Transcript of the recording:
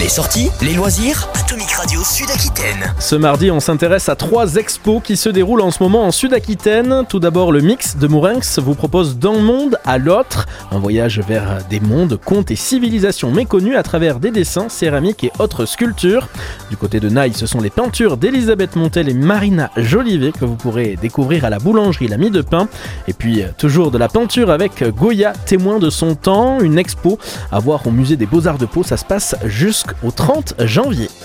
Les sorties, les loisirs, Atomic Radio Sud-Aquitaine. Ce mardi, on s'intéresse à 3 expos qui se déroulent en ce moment en Sud-Aquitaine. Tout d'abord, le Mix de Mourenx vous propose d'un monde à l'autre, un voyage vers des mondes, contes et civilisations méconnues à travers des dessins, céramiques et autres sculptures. Du côté de Naï, ce sont les peintures d'Elisabeth Montel et Marina Jolivet que vous pourrez découvrir à la boulangerie L'Ami de Pain. Et puis, toujours de la peinture avec Goya, témoin de son temps, une expo à voir au musée des Beaux-Arts de Pau. Ça se passe jusqu'au 30 janvier.